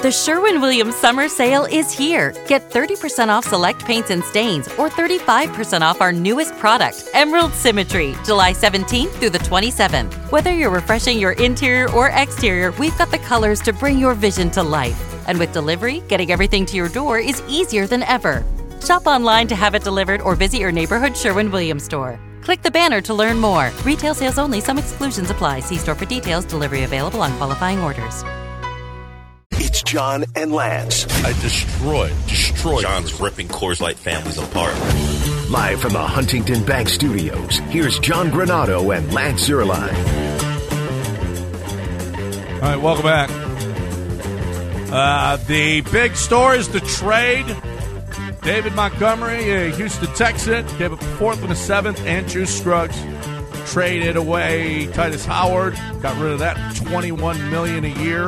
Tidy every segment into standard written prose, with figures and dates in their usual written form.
The Sherwin-Williams Summer Sale is here. Get 30% off select paints and stains or 35% off our newest product, Emerald Symmetry, July 17th through the 27th. Whether you're refreshing your interior or exterior, we've got the colors to bring your vision to life. And with delivery, getting everything to your door is easier than ever. Shop online to have it delivered or visit your neighborhood Sherwin-Williams store. Click the banner to learn more. Retail sales only. Some exclusions apply. See store for details. Delivery available on qualifying orders. It's John and Lance. I destroyed. John's ripping Coors Light families apart. Live from the Huntington Bank Studios, here's John Granado and Lance Zierlein. All right, welcome back. The big story is the trade. David Montgomery, a Houston Texan, gave up a fourth and a seventh. Andrew Scruggs traded away Titus Howard, got rid of that $21 million a year.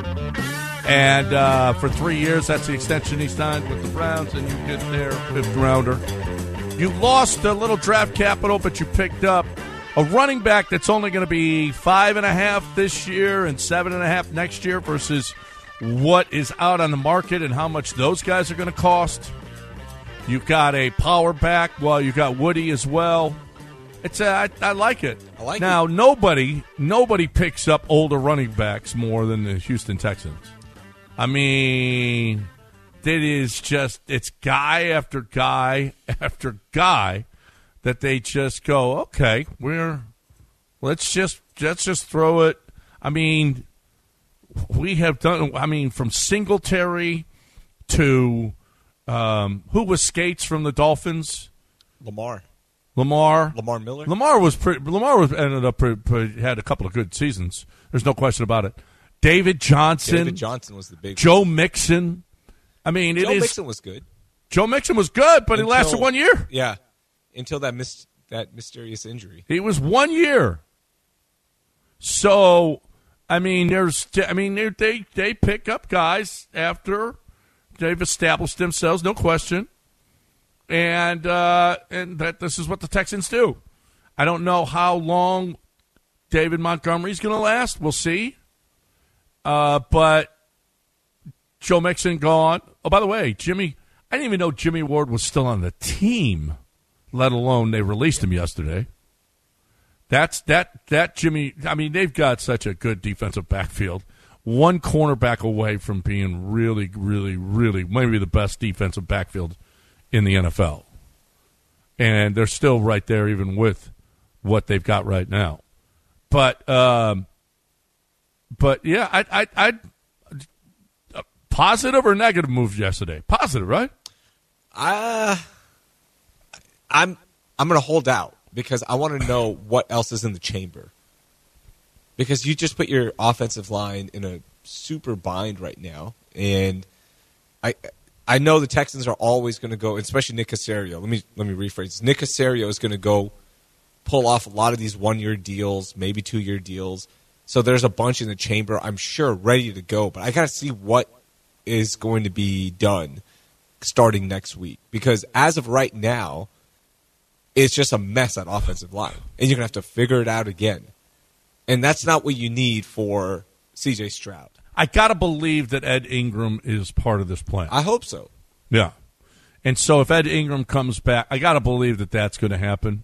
And for 3 years, that's the extension he signed with the Browns, and you get their fifth rounder. You lost a little draft capital, but you picked up a running back that's only going to be 5.5 this year and 7.5 next year versus what is out on the market and how much those guys are going to cost. You've got a power back. Well, you've got Woody as well. It's I like it. I like now, it. Nobody picks up older running backs more than the Houston Texans. I mean, it's guy after guy after guy that they just go, okay, let's just throw it. I mean, we have done, from Singletary to who was Skates from the Dolphins? Lamar Miller. Ended up had a couple of good seasons. There's no question about it. David Johnson was the big Joe Mixon. I mean, Joe Mixon was good. Joe Mixon was good, but he lasted 1 year. Yeah, until that mysterious injury. He was 1 year. So, they pick up guys after they've established themselves, no question, and that this is what the Texans do. I don't know how long David Montgomery's going to last. We'll see. But Joe Mixon gone. Oh, by the way, Jimmy, I didn't even know Jimmy Ward was still on the team, let alone they released him yesterday. That Jimmy, they've got such a good defensive backfield. One cornerback away from being really, really, really maybe the best defensive backfield in the NFL. And they're still right there even with what they've got right now. But yeah, I positive or negative moves yesterday? Positive, right? I'm going to hold out because I want to know what else is in the chamber. Because you just put your offensive line in a super bind right now, and I know the Texans are always going to go, especially Nick Caserio. Let me rephrase. Nick Caserio is going to go pull off a lot of these 1-year deals, maybe 2-year deals. So there's a bunch in the chamber, I'm sure, ready to go. But I got to see what is going to be done starting next week. Because as of right now, it's just a mess at offensive line. And you're going to have to figure it out again. And that's not what you need for C.J. Stroud. I got to believe that Ed Ingram is part of this plan. I hope so. Yeah. And so if Ed Ingram comes back, I got to believe that that's going to happen.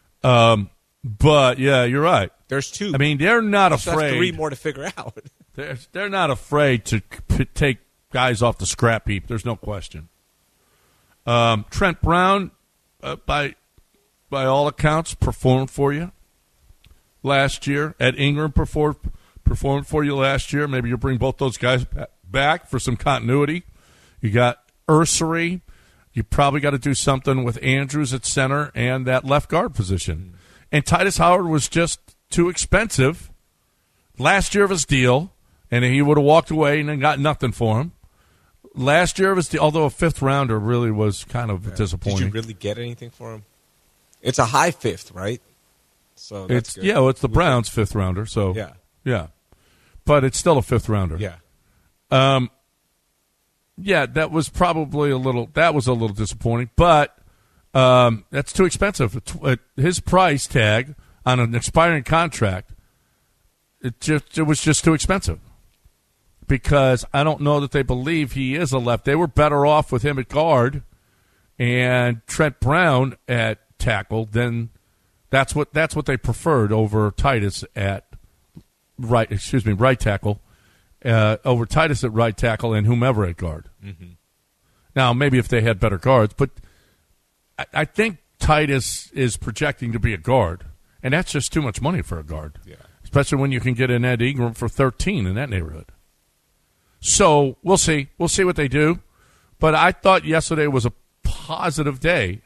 But, yeah, you're right. There's two. They're not afraid. There's 3 more to figure out. They're not afraid to take guys off the scrap heap. There's no question. Trent Brown, by all accounts, performed for you last year. Ed Ingram performed for you last year. Maybe you'll bring both those guys back for some continuity. You got Ursery. You probably got to do something with Andrews at center and that left guard position. And Titus Howard was just too expensive last year of his deal, and he would have walked away and then got nothing for him. Last year of his deal, although a 5th rounder really was kind of disappointing. Did you really get anything for him? It's a high 5th, right? So that's good. Yeah, well, it's the Browns' 5th rounder. So yeah, but it's still a 5th rounder. Yeah. Yeah, that was probably a little disappointing, but that's too expensive. His price tag on an expiring contract, it was just too expensive. because I don't know that they believe he is a left. They were better off with him at guard and Trent Brown at tackle. Then that's what they preferred over Titus at right tackle, over Titus at right tackle and whomever at guard. Mm-hmm. Now maybe if they had better guards, but I think Titus is projecting to be a guard, and that's just too much money for a guard. Yeah. Especially when you can get an Ed Ingram for 13 in that neighborhood. So we'll see. We'll see what they do. But I thought yesterday was a positive day.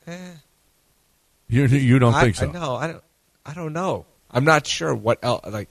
You don't think so? No, I don't know. I'm not sure what else. Like,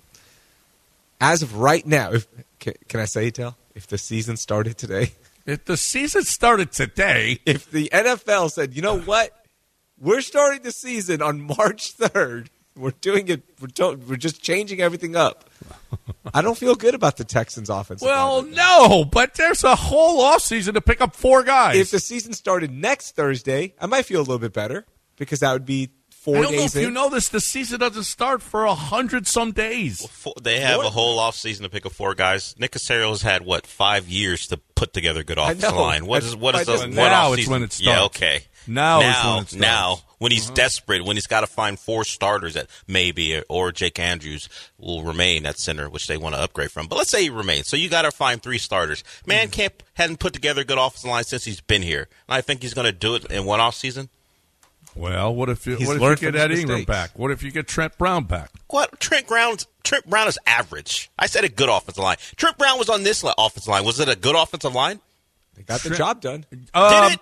as of right now, can I say, Tal? If the season started today. If the season started today. If the NFL said, you know what? We're starting the season on March 3rd. We're doing it. We're just changing everything up. I don't feel good about the Texans' offense. Well, no, but there's a whole offseason to pick up 4 guys. If the season started next Thursday, I might feel a little bit better because that would be 4 days in. I don't know if you know this. The season doesn't start for 100-some days. They have a whole offseason to pick up 4 guys. Nick Caserio has had, 5 years to put together a good offensive line. What is the now it's when it starts. Yeah, okay. Now is when it starts. Now, when he's desperate, when he's got to find 4 starters that maybe, or Jake Andrews will remain at center, which they want to upgrade from. But let's say he remains. So you got to find 3 starters. Man hadn't put together a good offensive line since he's been here. And I think he's going to do it in one offseason. Well, what if you get Ed Ingram back? What if you get Trent Brown back? What? Trent Brown is average. I said a good offensive line. Trent Brown was on this offensive line. Was it a good offensive line? They got the job done. Did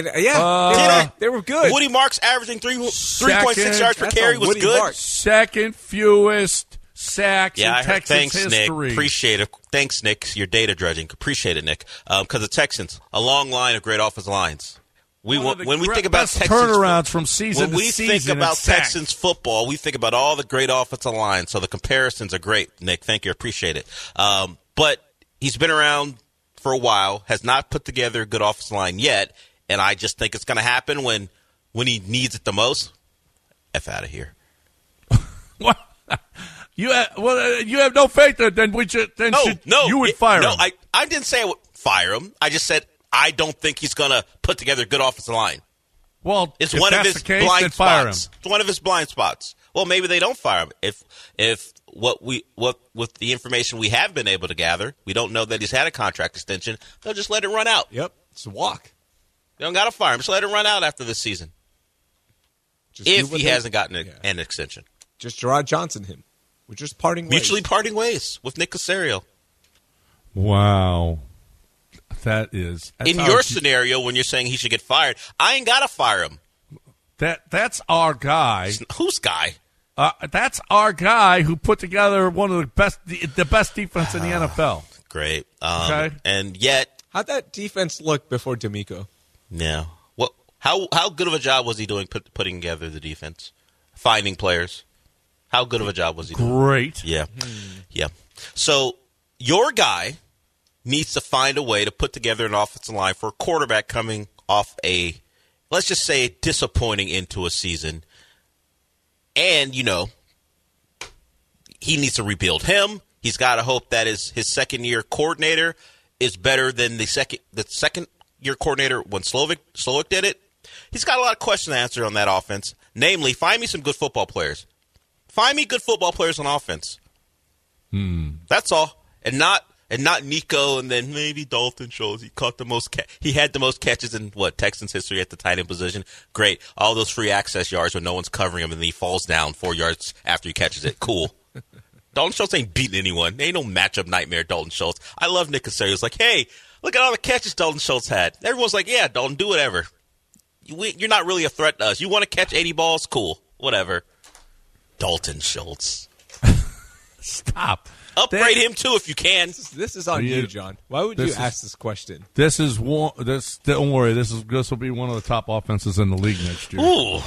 it? They were good. Woody Marks averaging 3.6 yards per carry was good. Marks. Second fewest sacks in Texas Thanks, history. Nick. Appreciate it. Thanks, Nick. Your data dredging. Appreciate it, Nick. Because the Texans, a long line of great offensive lines. When we think about Texans turnarounds from season when to season, we think about Texans football, we think about all the great offensive lines. So the comparisons are great, Nick. Thank you. Appreciate it. But he's been around for a while, has not put together a good offensive line yet, and I just think it's going to happen when he needs it the most. F out of here. What? You have no faith that then you would fire him. No, I didn't say I would fire him. I just said I don't think he's going to put together a good offensive line. Well, it's if one that's of his the case, blind then fire spots. him. It's one of his blind spots. Well, maybe they don't fire him. If with the information we have been able to gather, we don't know that he's had a contract extension. They'll just let it run out. Yep, it's a walk. They don't got to fire him. Just let it run out after this season. If he hasn't gotten an extension. Just Gerard Johnson him. We're just parting ways. Mutually parting ways with Nick Caserio. Wow. That's in your scenario, when you're saying he should get fired, I ain't got to fire him. That's our guy. Whose guy? That's our guy who put together one of the best defense in the NFL. Great. Okay. And yet, how'd that defense look before D'Amico? Yeah. Well, how good of a job was he doing putting together the defense, finding players? How good of a job was he doing? Great. Yeah. Yeah. So your guy needs to find a way to put together an offensive line for a quarterback coming off let's just say, disappointing into a season. And, he needs to rebuild him. He's got to hope that his second-year coordinator is better than the second-year coordinator when Slowick did it. He's got a lot of questions to answer on that offense. Namely, find me some good football players. Find me good football players on offense. That's all. And not Nico, and then maybe Dalton Schultz. He caught the most. He had the most catches in Texans history at the tight end position. Great, all those free access yards where no one's covering him, and then he falls down 4 yards after he catches it. Cool. Dalton Schultz ain't beating anyone. There ain't no matchup nightmare. Dalton Schultz. I love Nick Caserio. It's like, hey, look at all the catches Dalton Schultz had. Everyone's like, yeah, Dalton, do whatever. You're not really a threat to us. You want to catch 80 balls? Cool, whatever. Dalton Schultz. Stop. Upgrade him too if you can. This is on you, John. Why would you ask this question? This is one. Don't worry. This will be one of the top offenses in the league next year. Ooh.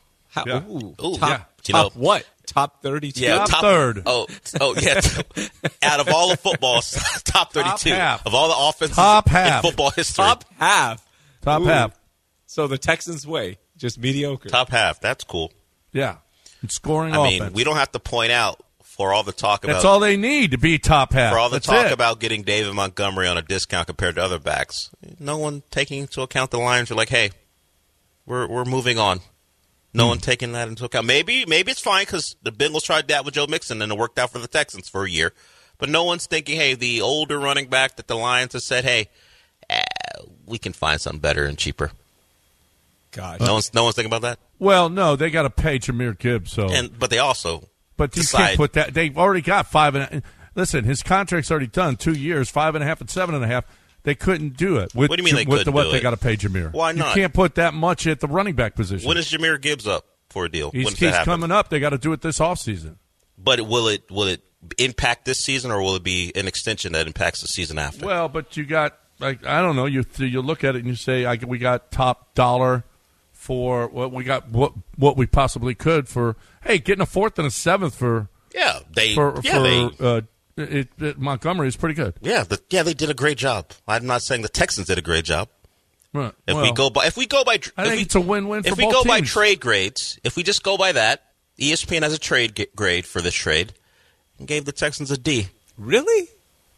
Top what? Top 32? Yeah, top third. Oh, yeah. Out of all the football, top 32. Of all the offenses in football history. Top half. Top half. So the Texans' way, just mediocre. Top half. That's cool. Yeah. And scoring offense. I mean, we don't have to point out for all the talk about That's all they need to be top half. for all the That's talk it. about getting David Montgomery on a discount compared to other backs, no one taking into account the Lions are like, hey, we're moving on. No one taking that into account. Maybe it's fine because the Bengals tried that with Joe Mixon and it worked out for the Texans for a year. But no one's thinking, hey, the older running back that the Lions have said, hey, we can find something better and cheaper. Gosh. No one's thinking about that. Well, no, they got to pay Jahmyr Gibbs. So, But they also but you decide, can't put that. They've already got 5.5. Listen, his contract's already done. 2 years, 5.5 and 7.5. They couldn't do it. With, What do you mean they couldn't what do they it? got to pay Jahmyr? Why not? You can't put that much at the running back position. when is Jahmyr Gibbs up for a deal? he's When does that happen? coming up. They got to do it this offseason. But will it impact this season, or will it be an extension that impacts the season after? Well, but you got, like, I don't know. You look at it and you say, we got top dollar for what we got, what we possibly could for. Hey, getting a 4th and a 7th for Montgomery is pretty good. They did a great job. I'm not saying the Texans did a great job. Right. If we go by, I think it's a win-win for if both we go by teams. trade grades, if we just go by that, ESPN has a trade grade for this trade and gave the Texans a D. Really?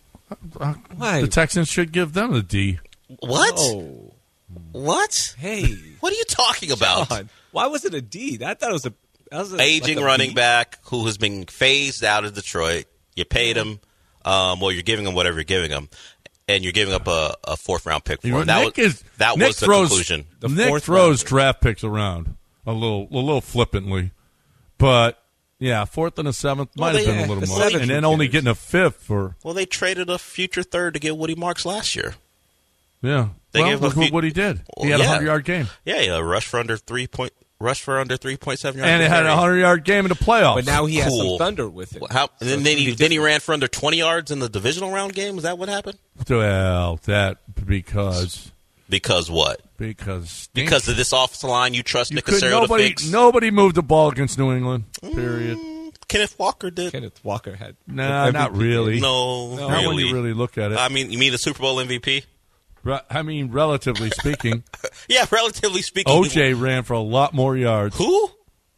Why? The Texans should give them a D. What? Oh. What? Hey. What are you talking about? God. Why was it a D? I thought it was a Aging like a running B. back who has been phased out of Detroit. You paid him, you're giving him whatever you're giving him, and you're giving up a 4th-round pick for him. That was the conclusion. Nick throws draft picks around a little flippantly, but yeah, 4th and a 7th might have been a little the much, 7th, and then who only cares? getting a 5th for Well, they traded a future 3rd to get Woody Marks last year. yeah. They Well, gave look a what he did. He Well, had a yeah. 100-yard game, Yeah, rush for under 3.7 yards. and it had a 100-yard game in the playoffs. But now he has Cool. some thunder with it. And then he ran for under 20 yards in the divisional round game. Is that what happened? Well, because Because of this offensive line, you trust Nick Caserio to fix? nobody moved the ball against New England. Period. Kenneth Walker did. Kenneth Walker had. Nah, not really. No, Not when really. you really look at it. I mean, you mean the Super Bowl MVP? I mean, relatively speaking, Yeah, relatively speaking. OJ ran for a lot more yards. Who?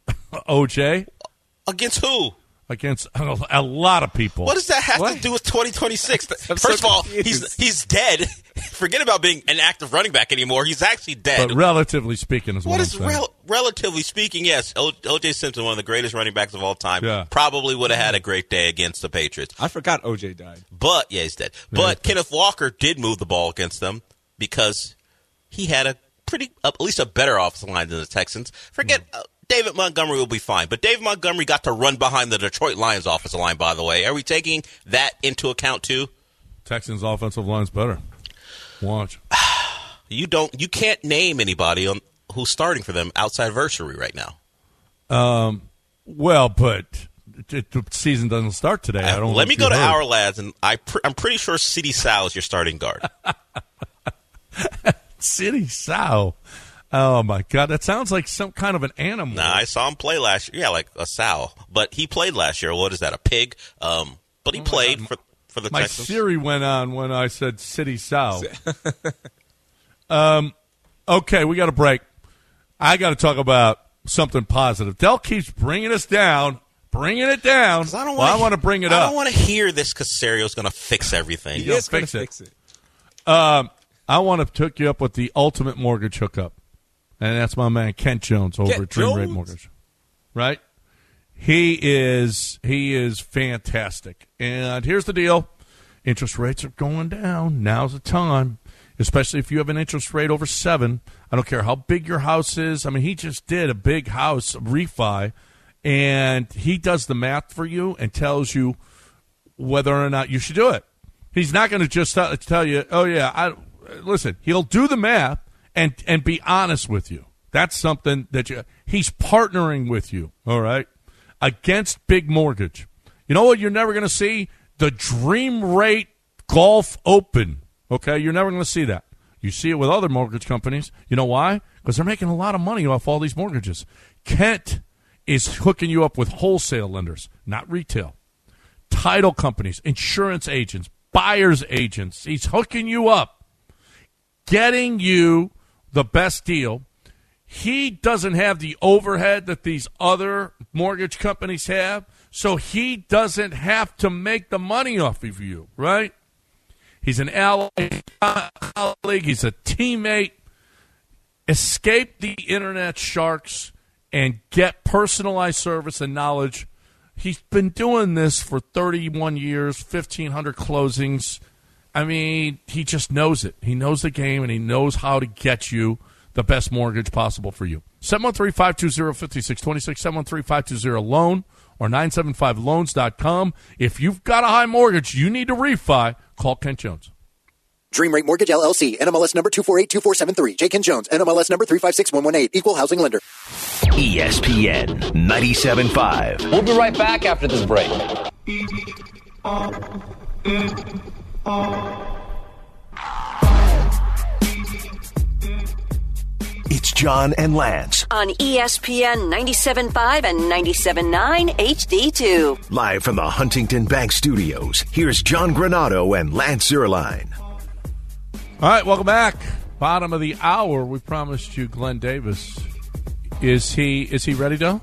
OJ Against who? against a lot of people. What does that have to do with 2026? First so of all, confused. he's dead. Forget about being an active running back anymore. He's actually dead. But relatively speaking is what What I'm is saying. relatively speaking? Yes, O.J. Simpson, one of the greatest running backs of all time, Yeah. probably would have had a great day against the Patriots. I forgot OJ died. But yeah, he's dead. But Kenneth Walker did move the ball against them because he had a at least a better offensive line than the Texans. Forget David Montgomery will be fine, but David Montgomery got to run behind the Detroit Lions offensive line. By the way, are we taking that into account too? Texans' offensive line's better. Watch. You can't name anybody who's starting for them outside Versary right now. Well, but the season doesn't start today. I don't. Let me know if go you to heard. our lads, and I'm pretty sure City Sal is your starting guard. City Sow. Oh my God, that sounds like some kind of an animal. Nah, I saw him play last year. Yeah, like a sow. But he played last year. What is that, a pig? But he played for the My Texans. Siri went on when I said City Sow. Okay, we got a break. I got to talk about something positive. Dell keeps bringing us down, bringing it down. I want to bring it up. I don't want to hear this Casario's going to fix everything. He is going fix to it. fix it. I want to hook you up with the ultimate mortgage hookup. And that's my man Kent Jones over Kent at Dream Rate Jones? Mortgage. Right? He is fantastic. And here's the deal. Interest rates are going down. Now's the time. Especially if you have an interest rate over 7. I don't care how big your house is. I mean, he just did a big house refi, and he does the math for you and tells you whether or not you should do it. He's not going to just tell you, oh, yeah, listen, he'll do the math and be honest with you. That's something that he's partnering with you, all right, against Big Mortgage. You know what you're never going to see? The Dream Rate Golf Open, okay? You're never going to see that. You see it with other mortgage companies. You know why? Because they're making a lot of money off all these mortgages. Kent is hooking you up with wholesale lenders, not retail. Title companies, insurance agents, buyer's agents. He's hooking you up, getting you the best deal. He doesn't have the overhead that these other mortgage companies have, so he doesn't have to make the money off of you, right? He's an ally, colleague, he's a teammate. Escape the internet sharks and get personalized service and knowledge. He's been doing this for 31 years, 1,500 closings. I mean, he just knows it. He knows the game, and he knows how to get you the best mortgage possible for you. 713-520-5626, 713-520-LOAN, or 975loans.com. If you've got a high mortgage, you need to refi, call Kent Jones. Dream Rate Mortgage, LLC, NMLS number 2482473. J. Kent Jones, NMLS number 356118. Equal housing lender. ESPN 97.5. We'll be right back after this break. It's John and Lance. On ESPN 97.5 and 97.9 HD2. Live from the Huntington Bank Studios, here's John Granado and Lance Zierlein. All right, welcome back. Bottom of the hour. We promised you Glenn Davis. Is he ready, though?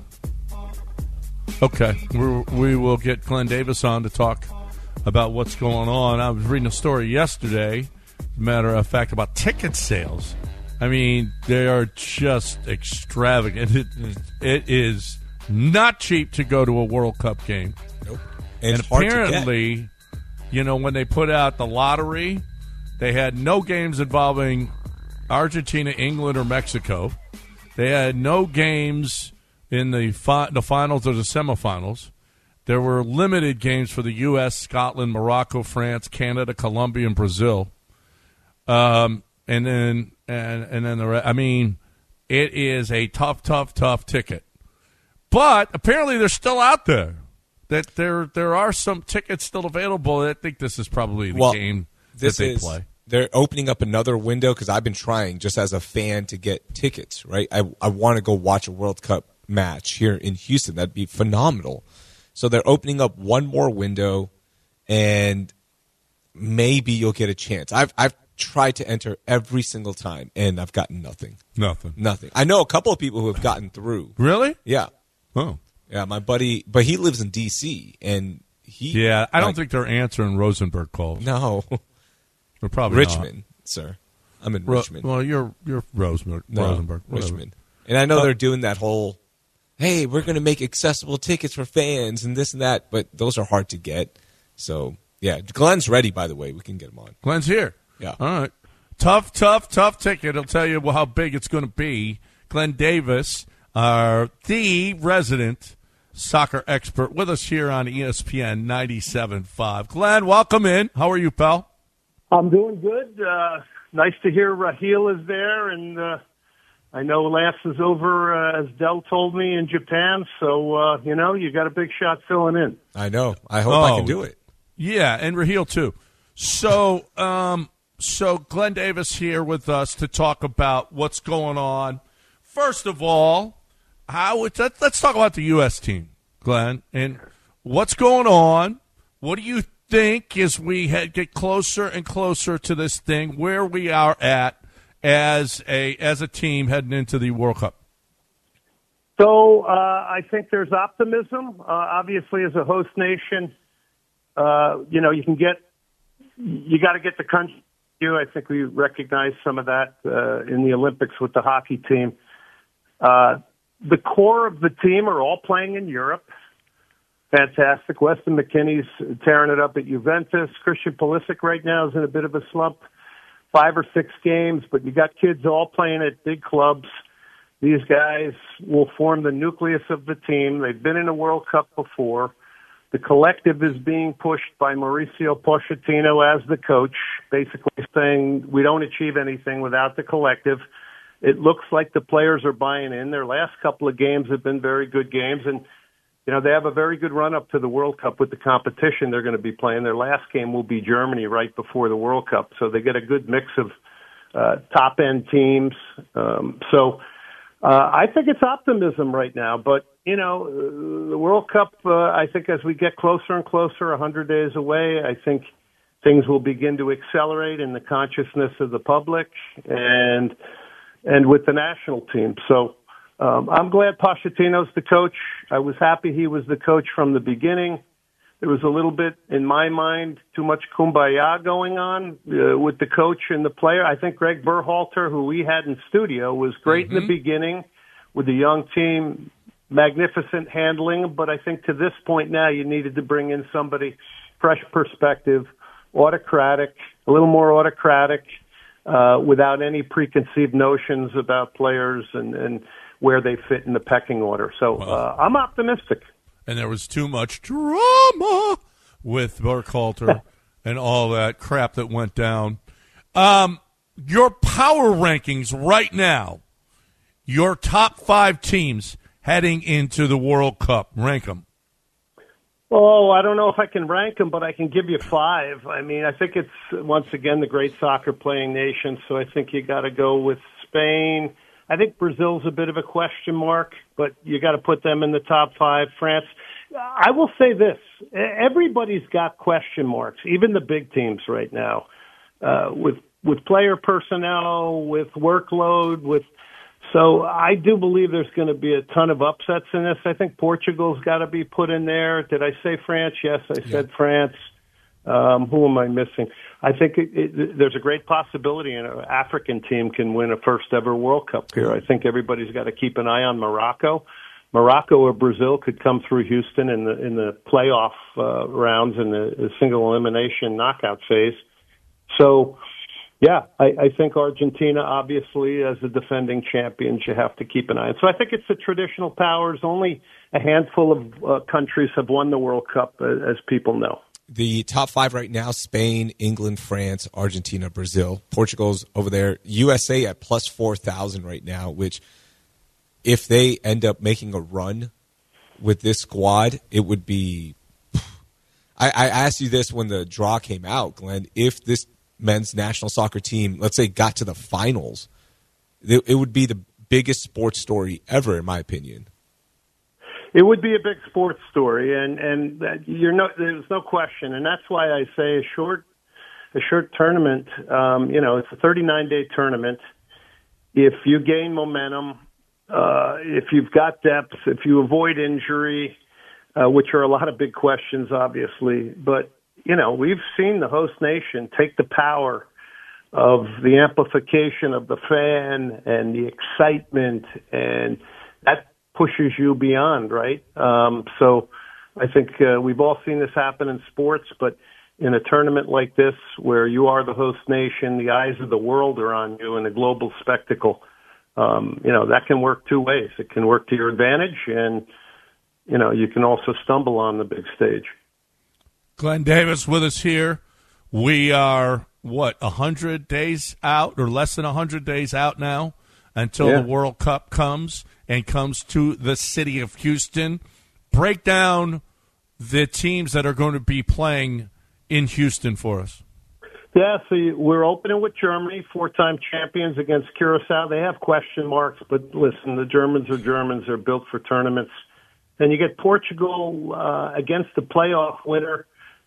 Okay. We will get Glenn Davis on to talk about what's going on. I was reading a story yesterday, matter of fact, about ticket sales. I mean, they are just extravagant. It is not cheap to go to a World Cup game. Nope. And apparently, you know, when they put out the lottery, they had no games involving Argentina, England, or Mexico. They had no games in the finals or the semifinals. There were limited games for the U.S., Scotland, Morocco, France, Canada, Colombia, and Brazil. And then the rest. I mean, it is a tough ticket. But apparently they're still out there. That there are some tickets still available. I think this is probably the game that they play. They're opening up another window because I've been trying just as a fan to get tickets, right? I want to go watch a World Cup match here in Houston. That'd be phenomenal. So they're opening up one more window, and maybe you'll get a chance. I've tried to enter every single time, and I've gotten nothing. Nothing. I know a couple of people who have gotten through. Really? Yeah. Oh. Yeah, my buddy, but he lives in D.C., and he... Yeah, I don't think they're answering Rosenberg calls. No. They're probably Richmond, not. sir. I'm in Richmond. Well, you're Rosenberg. Whatever. Richmond. And I know they're doing that whole, hey, we're going to make accessible tickets for fans and this and that, but those are hard to get. So, yeah, Glenn's ready, by the way. We can get him on. Glenn's here. Yeah. All right. Tough ticket. I'll tell you how big it's going to be. Glenn Davis, the resident soccer expert, with us here on ESPN 97.5. Glenn, welcome in. How are you, pal? I'm doing good. Nice to hear Raheel is there, and I know Lance is over, as Dell told me, in Japan. So, you got a big shot filling in. I know. I hope I can do it. Yeah, and Raheel, too. So, so Glenn Davis here with us to talk about what's going on. First of all, let's talk about the U.S. team, Glenn, and what's going on. What do you think as we get closer and closer to this thing, where we are at as a team heading into the World Cup? So I think there's optimism. Obviously, as a host nation, you got to get the country. I think we recognize some of that in the Olympics with the hockey team. The core of the team are all playing in Europe. Fantastic. Weston McKennie's tearing it up at Juventus. Christian Pulisic right now is in a bit of a slump. 5 or 6 games, but you got kids all playing at big clubs. These guys will form the nucleus of the team. They've been in a World Cup before. The collective is being pushed by Mauricio Pochettino as the coach, basically saying we don't achieve anything without the collective. It looks like the players are buying in. Their last couple of games have been very good games, and they have a very good run-up to the World Cup with the competition they're going to be playing. Their last game will be Germany right before the World Cup, so they get a good mix of top-end teams. I think it's optimism right now, but, the World Cup, I think as we get closer and closer, 100 days away, I think things will begin to accelerate in the consciousness of the public and with the national team. So I'm glad Pochettino's the coach. I was happy he was the coach from the beginning. There was a little bit, in my mind, too much kumbaya going on with the coach and the player. I think Greg Berhalter, who we had in studio, was great in the beginning with the young team, magnificent handling. But I think to this point now, you needed to bring in somebody, fresh perspective, autocratic, a little more autocratic, without any preconceived notions about players and where they fit in the pecking order. So I'm optimistic. And there was too much drama with Burkhalter and all that crap that went down. Your power rankings right now, your top 5 teams heading into the World Cup, rank them. Oh, I don't know if I can rank them, but I can give you 5. I mean, I think it's, once again, the great soccer-playing nation, so I think you got to go with Spain. I think Brazil's a bit of a question mark, but you got to put them in the top 5. France. I will say this. Everybody's got question marks, even the big teams right now, with player personnel, with workload, so I do believe there's going to be a ton of upsets in this. I think Portugal's got to be put in there. Did I say France? Yes, I said France. Who am I missing? I think there's a great possibility an African team can win a first-ever World Cup here. I think everybody's got to keep an eye on Morocco. Morocco or Brazil could come through Houston in the playoff rounds in the single elimination knockout phase. So, yeah, I think Argentina, obviously, as the defending champions, you have to keep an eye on. So I think it's the traditional powers. Only a handful of countries have won the World Cup, as people know. The top 5 right now, Spain, England, France, Argentina, Brazil. Portugal's over there. USA at plus 4,000 right now, which if they end up making a run with this squad, it would be I asked you this when the draw came out, Glenn. If this men's national soccer team, let's say, got to the finals, it would be the biggest sports story ever, in my opinion. It would be a big sports story, and there's no question, and that's why I say a short tournament. It's a 39-day tournament. If you gain momentum, if you've got depth, if you avoid injury, which are a lot of big questions, obviously, but we've seen the host nation take the power of the amplification of the fan and the excitement, and that pushes you beyond, right? So I think we've all seen this happen in sports, but in a tournament like this where you are the host nation, the eyes of the world are on you in a global spectacle, that can work two ways. It can work to your advantage, and, you can also stumble on the big stage. Glenn Davis with us here. We are, 100 days out or less than 100 days out now until the World Cup comes to the city of Houston. Break down the teams that are going to be playing in Houston for us. Yeah, so we're opening with Germany, 4-time champions against Curacao. They have question marks, but listen, the Germans are Germans. They're built for tournaments. Then you get Portugal against the playoff winner.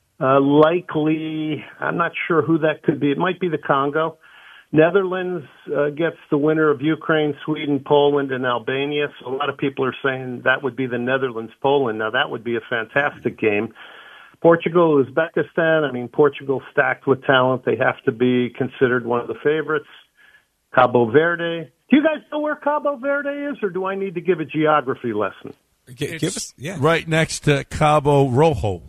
Likely, I'm not sure who that could be. It might be the Congo. Netherlands gets the winner of Ukraine, Sweden, Poland, and Albania. So a lot of people are saying that would be the Netherlands-Poland. Now, that would be a fantastic game. Portugal, Uzbekistan. Portugal stacked with talent. They have to be considered one of the favorites. Cabo Verde. Do you guys know where Cabo Verde is, or do I need to give a geography lesson? Give us, right next to Cabo Rojo.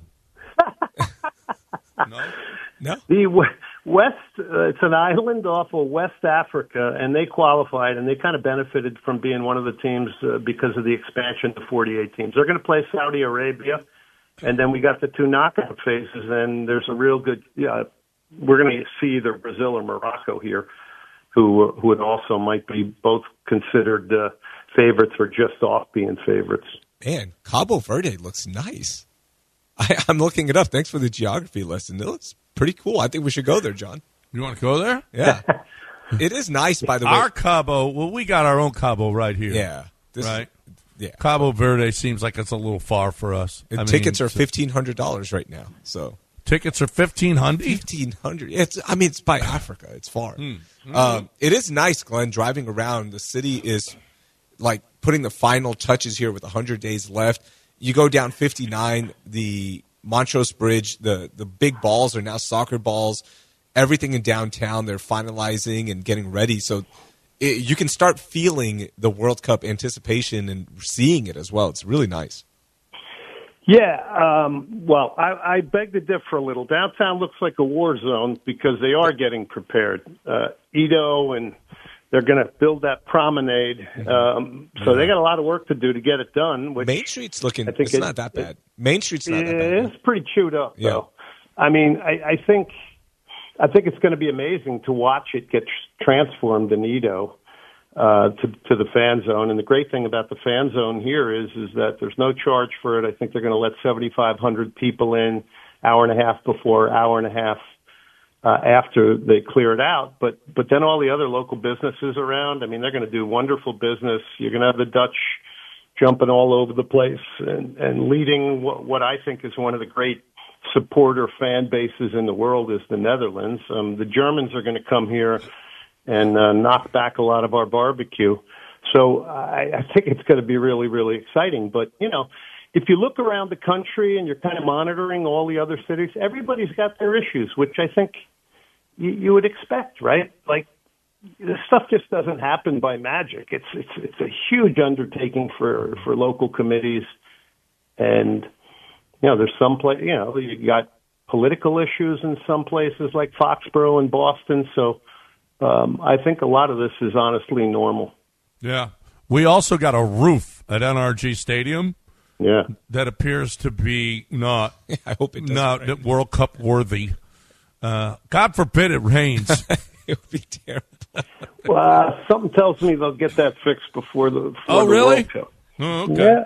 No. The West, it's an island off of West Africa, and they qualified, and they kind of benefited from being one of the teams because of the expansion to 48 teams. They're going to play Saudi Arabia, and then we got the 2 knockout phases, and there's a real good, we're going to see either Brazil or Morocco here, who would also might be both considered favorites or just off being favorites. Man, Cabo Verde looks nice. I'm looking it up. Thanks for the geography lesson. It looks pretty cool. I think we should go there, John. You want to go there? Yeah. It is nice, by the way. Our Cabo, we got our own Cabo right here. Yeah. Right? Yeah. Cabo Verde seems like it's a little far for us. And tickets are $1,500 right now. So tickets are $1,500? $1,500. It's by Africa. It's far. It is nice, Glenn, driving around. The city is like putting the final touches here with 100 days left. You go down 59, the Montrose Bridge, the big balls are now soccer balls. Everything in downtown, they're finalizing and getting ready. So you can start feeling the World Cup anticipation and seeing it as well. It's really nice. Yeah, well, I beg to differ a little. Downtown looks like a war zone because they are getting prepared. Edo, and they're going to build that promenade. So they got a lot of work to do to get it done. Which Main Street's looking, it's not that bad. Main Street's not that bad. It's pretty chewed up, though. I mean, I think it's going to be amazing to watch it get transformed in Edo. To the fan zone. And the great thing about the fan zone here is that there's no charge for it. I think they're going to let 7,500 people in, hour and a half before, hour and a half after they clear it out. But then all the other local businesses around, I mean, they're going to do wonderful business. You're going to have the Dutch jumping all over the place and leading what I think is one of the great supporter fan bases in the world is the Netherlands. The Germans are going to come here and knock back a lot of our barbecue. So I think it's going to be really, really exciting. But, you know, if you look around the country and you're kind of monitoring all the other cities, everybody's got their issues, which I think you would expect, right? Like, this stuff just doesn't happen by magic. It's a huge undertaking for local committees. And, you know, there's some place, you know, you got political issues in some places like Foxborough and Boston. So, I think a lot of this is honestly normal. Yeah. We also got a roof at NRG Stadium. Yeah. That appears to be not I hope it not World Cup worthy. God forbid it rains. It would be terrible. Well, something tells me they'll get that fixed before the really? World Cup. Oh, okay. Yeah.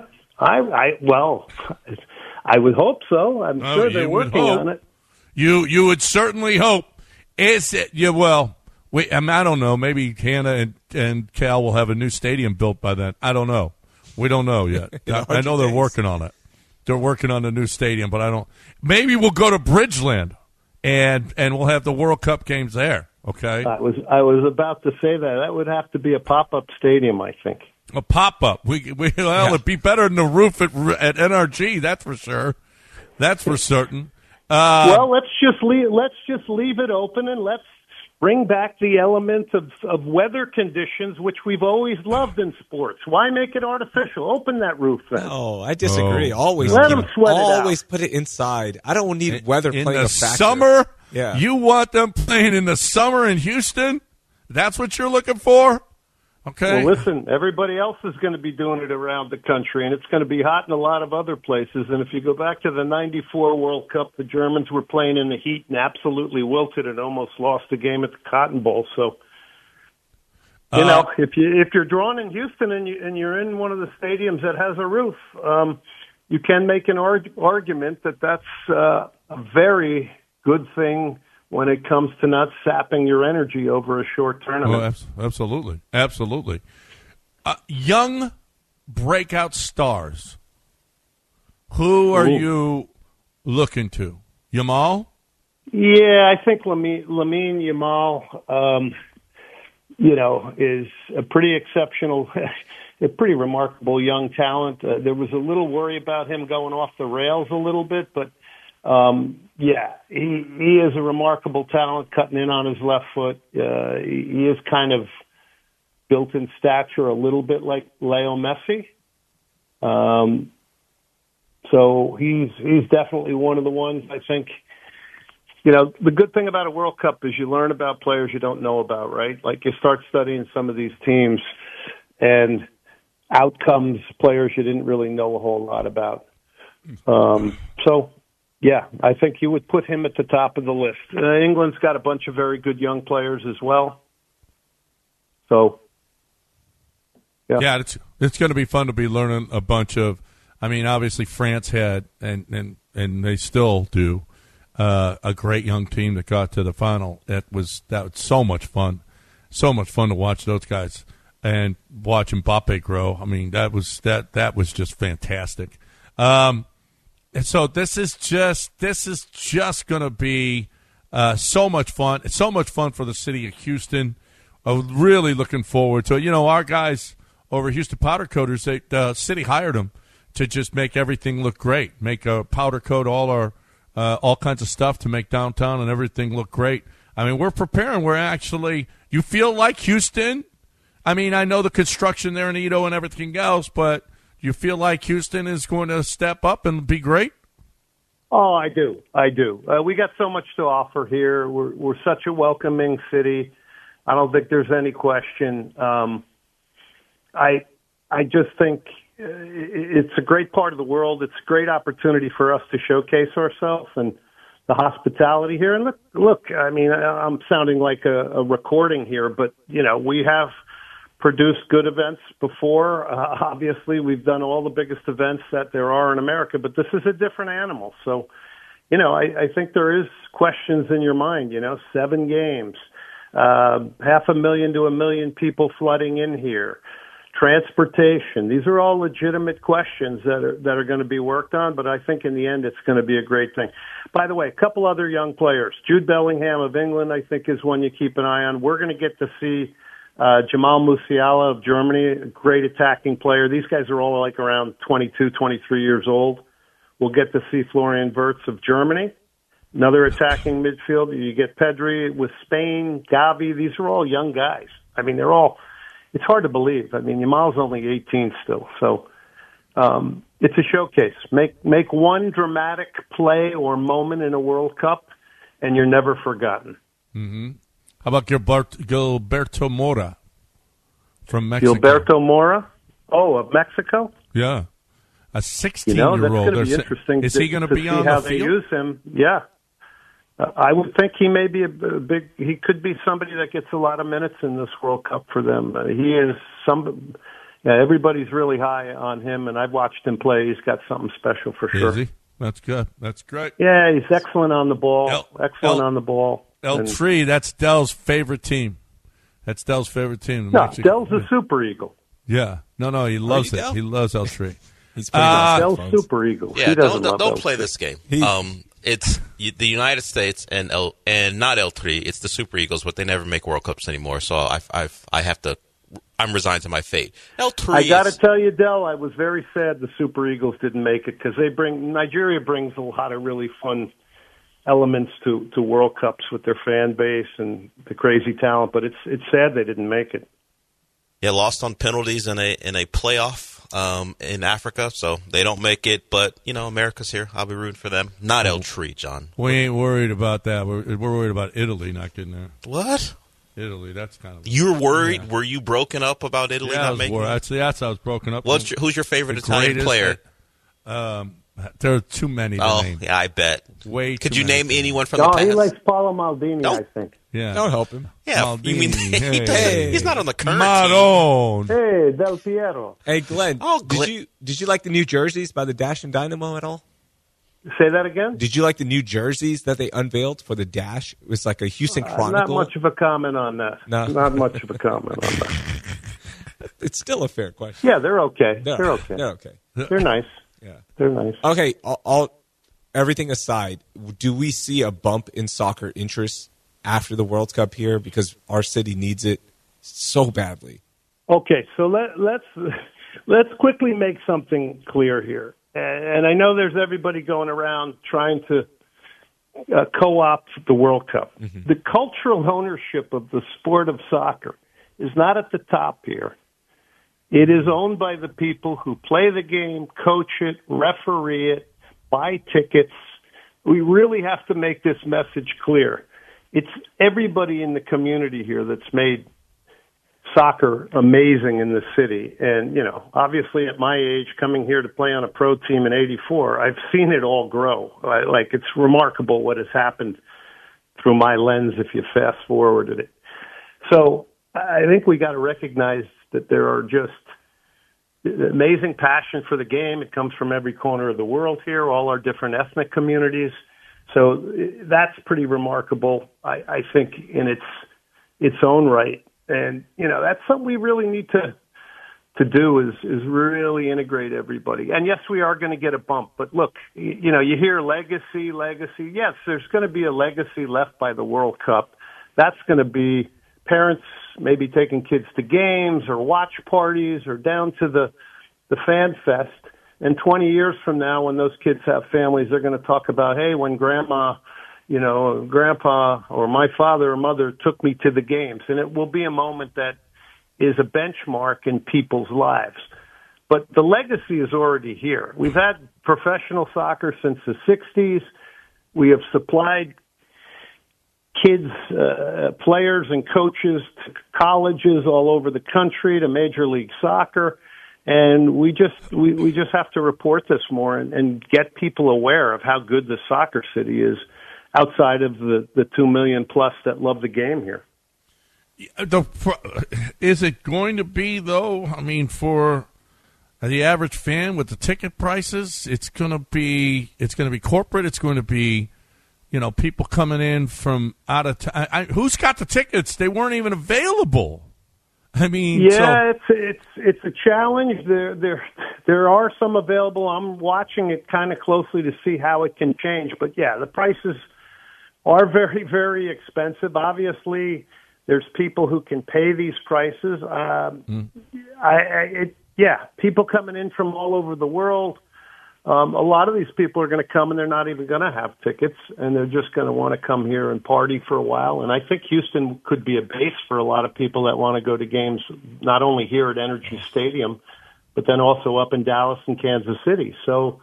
I would hope so. I'm sure they're working on it. You would certainly hope. Is it? Yeah. Well. I don't know. Maybe Hannah and Cal will have a new stadium built by then. I don't know. We don't know yet. I know they're working on it. They're working on a new stadium, but I don't. Maybe we'll go to Bridgeland, and we'll have the World Cup games there. Okay. I was about to say that would have to be a pop-up stadium, I think. A pop-up. It'd be better than the roof at NRG. That's for sure. That's for certain. Well, let's just leave it open and let's bring back the element of weather conditions, which we've always loved in sports. Why make it artificial? Open that roof then. No, I disagree. Always let them sweat it out. Always put it inside. I don't need weather in playing the a factor. Summer. Yeah. You want them playing in the summer in Houston? That's what you're looking for? Okay. Well, listen, everybody else is going to be doing it around the country, and it's going to be hot in a lot of other places. And if you go back to the 94 World Cup, the Germans were playing in the heat and absolutely wilted and almost lost the game at the Cotton Bowl. So, you know, if you're drawn in Houston and you're in one of the stadiums that has a roof, you can make an argument that that's a very good thing when it comes to not sapping your energy over a short tournament. Oh, absolutely. Absolutely. Young breakout stars. Who are you looking to? Yamal? Yeah, I think Lamine Yamal, is a pretty exceptional, a pretty remarkable young talent. There was a little worry about him going off the rails a little bit, but he is a remarkable talent, cutting in on his left foot. He is kind of built in stature a little bit like Leo Messi. So he's definitely one of the ones. I think, the good thing about a World Cup is you learn about players you don't know about, right? Like you start studying some of these teams and out comes players you didn't really know a whole lot about. Yeah, I think you would put him at the top of the list. England's got a bunch of very good young players as well. So, yeah, it's going to be fun to be learning a bunch of. I mean, obviously France had and they still do a great young team that got to the final. That was so much fun to watch those guys and watch Mbappe grow. I mean, that was just fantastic. And so this is just going to be so much fun. It's so much fun for the city of Houston. I'm really looking forward to it. Our guys over Houston Powder Coaters. The city hired him to just make everything look great, make a powder coat all kinds of stuff to make downtown and everything look great. I mean, we're preparing. We're actually – you feel like Houston? I mean, I know the construction there in Edo and everything else, but you feel like Houston is going to step up and be great? Oh, I do. We got so much to offer here. We're such a welcoming city. I don't think there's any question. I just think it's a great part of the world. It's a great opportunity for us to showcase ourselves and the hospitality here. And look, I mean, I'm sounding like a recording here, but, we have produced good events before. Obviously, we've done all the biggest events that there are in America, but this is a different animal. So, I think there is questions in your mind, 7 games, 500,000 to 1 million people flooding in here. Transportation. These are all legitimate questions that are going to be worked on, but I think in the end it's going to be a great thing. By the way, a couple other young players. Jude Bellingham of England, I think, is one you keep an eye on. We're going to get to see Jamal Musiala of Germany, a great attacking player. These guys are all like around 22, 23 years old. We'll get to see Florian Wirtz of Germany, another attacking midfield. You get Pedri with Spain, Gavi. These are all young guys. I mean, they're all... It's hard to believe. I mean, Yamal's only 18 still. So it's a showcase. Make one dramatic play or moment in a World Cup, and you're never forgotten. Mm-hmm. How about Gilberto Mora from Mexico? Gilberto Mora? Oh, of Mexico? Yeah. A 16-year-old. That's going to be interesting. Is he going to be on the field? They use him. Yeah. I would think he may be he could be somebody that gets a lot of minutes in this World Cup for them. He is everybody's really high on him, and I've watched him play. He's got something special for sure. Is he? That's good. That's great. Yeah, he's excellent on the ball. On the ball. El Tri, that's Dell's favorite team. That's Dell's favorite team. No, Dell's a Super Eagle. Yeah. No, he loves it. He loves El Tri. He's Dell's Super Eagle. Yeah, don't play this game. It's the United States and not El Tri. It's the Super Eagles, but they never make World Cups anymore. So I have to. I'm resigned to my fate. El Tri. I got to tell you, Dell, I was very sad the Super Eagles didn't make it because Nigeria brings a lot of really fun elements to World Cups with their fan base and the crazy talent. But it's sad they didn't make it. Yeah, lost on penalties in a playoff. In Africa, so they don't make it. But America's here. I'll be rooting for them. Not El Tri, John. We ain't worried about that. We're worried about Italy not getting there. What? Italy. That's kind of. You're worried? Yeah. Were you broken up about Italy not making it? Actually, that's how I was broken up. Who's your favorite Italian player? There are too many to name. Yeah, I bet. Could you name anyone from the past? He likes Paolo Maldini, I think. Yeah. Don't help him. Yeah, Maldini, you mean he's not on the current Maron. team. Hey, Del Piero. Hey, Glenn. Oh, Glenn. Did you like the new jerseys by the Dash and Dynamo at all? Say that again? Did you like the new jerseys that they unveiled for the Dash? It was like a Houston Chronicle. Not much of a comment on that. No. Not much of a comment on that. It's still a fair question. Yeah, they're okay. They're okay. They're nice. Yeah. They're nice. Okay, everything aside, do we see a bump in soccer interest after the World Cup here because our city needs it so badly? Okay, so let's quickly make something clear here. And I know there's everybody going around trying to co-opt the World Cup. Mm-hmm. The cultural ownership of the sport of soccer is not at the top here. It is owned by the people who play the game, coach it, referee it, buy tickets. We really have to make this message clear. It's everybody in the community here that's made soccer amazing in the city. And, obviously at my age, coming here to play on a pro team in '84, I've seen it all grow. Like, it's remarkable what has happened through my lens if you fast forwarded it. So I think we got to recognize that there are just amazing passion for the game. It comes from every corner of the world here, all our different ethnic communities. So that's pretty remarkable, I think, in its own right. And, that's something we really need to do is really integrate everybody. And yes, we are going to get a bump. But look, you hear legacy. Yes, there's going to be a legacy left by the World Cup. That's going to be parents maybe taking kids to games or watch parties or down to the fan fest. And 20 years from now, when those kids have families, they're going to talk about, hey, when grandpa, grandpa or my father or mother took me to the games. And it will be a moment that is a benchmark in people's lives. But the legacy is already here. We've had professional soccer since the 60s. We have supplied kids, players and coaches to colleges all over the country, to Major League Soccer. And we just have to report this more and get people aware of how good the soccer city is outside of the 2 million plus that love the game here. Is it going to be, though, I mean, for the average fan with the ticket prices, it's going to be corporate, it's going to be, people coming in from out of town. Who's got the tickets? They weren't even available. I mean, it's a challenge. There are some available. I'm watching it kind of closely to see how it can change. But yeah, the prices are very, very expensive. Obviously, there's people who can pay these prices. People coming in from all over the world. A lot of these people are going to come and they're not even going to have tickets, and they're just going to want to come here and party for a while. And I think Houston could be a base for a lot of people that want to go to games, not only here at Energy Stadium, but then also up in Dallas and Kansas City. So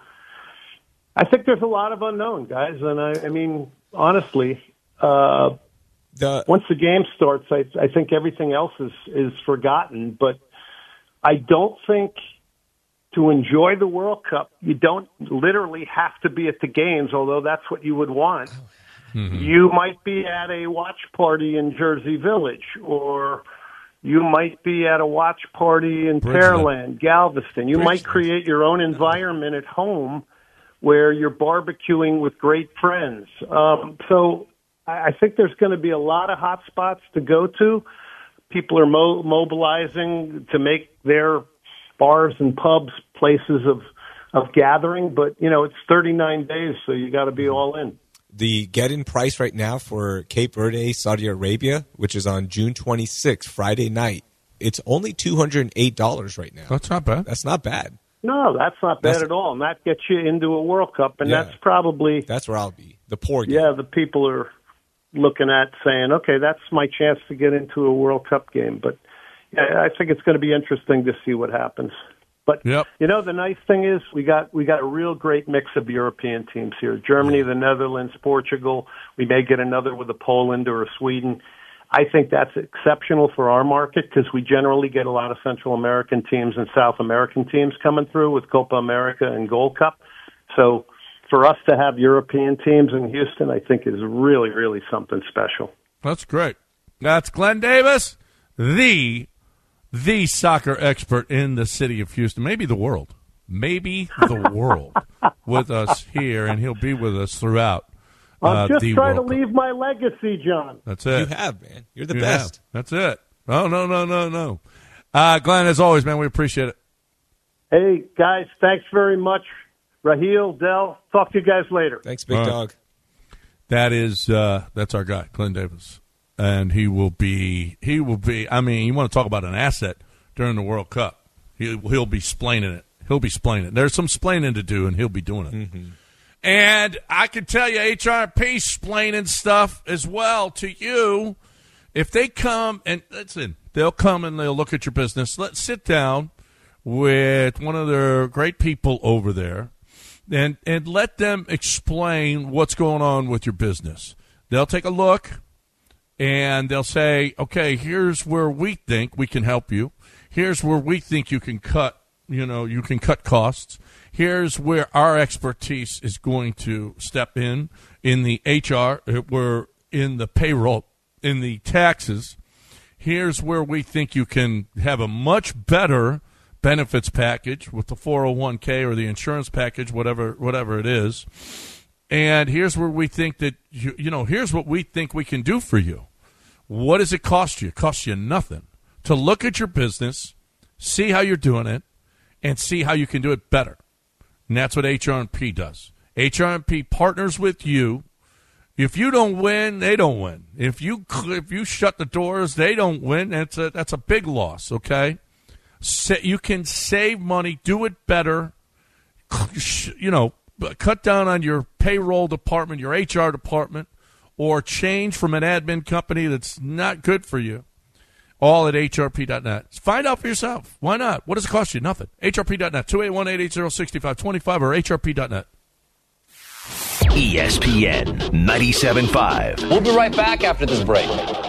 I think there's a lot of unknown, guys. And I mean, honestly, once the game starts, I think everything else is forgotten. But I don't think to enjoy the World Cup, you don't literally have to be at the games, although that's what you would want. Mm-hmm. You might be at a watch party in Jersey Village, or you might be at a watch party in Pearland, Galveston. You might create your own environment at home where you're barbecuing with great friends. So I think there's going to be a lot of hot spots to go to. People are mobilizing to make their bars and pubs places of gathering, but it's 39 days, so you got to be all in. The get-in price right now for Cape Verde, Saudi Arabia, which is on June 26th, Friday night, it's only $208 right now. That's not bad. That's not bad. No, that's not bad at all, and that gets you into a World Cup, and that's where I'll be. The poor game. Yeah, the people are looking at saying, okay, that's my chance to get into a World Cup game, but I think it's going to be interesting to see what happens. But, the nice thing is we got a real great mix of European teams here. Germany, the Netherlands, Portugal. We may get another with a Poland or a Sweden. I think that's exceptional for our market because we generally get a lot of Central American teams and South American teams coming through with Copa America and Gold Cup. So for us to have European teams in Houston, I think is really, really something special. That's great. That's Glenn Davis, the soccer expert in the city of Houston, maybe the world, with us here, and he'll be with us throughout. I'm just trying to leave my legacy, John. That's it. You have, man. You're the best. That's it. Oh, no. Glenn, as always, man, we appreciate it. Hey, guys, thanks very much. Raheel, Del, talk to you guys later. Thanks, big dog. That's our guy, Glenn Davis. And he will be, I mean, you want to talk about an asset during the World Cup. He'll be splaining it. There's some splaining to do, and he'll be doing it. Mm-hmm. And I can tell you, HRP splaining stuff as well to you. If they come, and listen, they'll come and they'll look at your business. Let's sit down with one of their great people over there and let them explain what's going on with your business. They'll take a look. And they'll say, okay, here's where we think we can help you. Here's where we think you can cut costs. Here's where our expertise is going to step in the HR, we're in the payroll, in the taxes. Here's where we think you can have a much better benefits package with the 401k or the insurance package, whatever it is. And here's where we think that, here's what we think we can do for you. What does it cost you? It costs you nothing to look at your business, see how you're doing it, and see how you can do it better. And that's what HR&P does. HR&P partners with you If you don't win, they don't win. If you shut the doors, they don't win. That's a big loss, okay? You can save money, do it better, cut down on your payroll department, your HR department, or change from an admin company that's not good for you. All at hrp.net. Find out for yourself. Why not? What does it cost you? Nothing. hrp.net, 281-880-6525 or hrp.net. ESPN 97.5. We'll be right back after this break.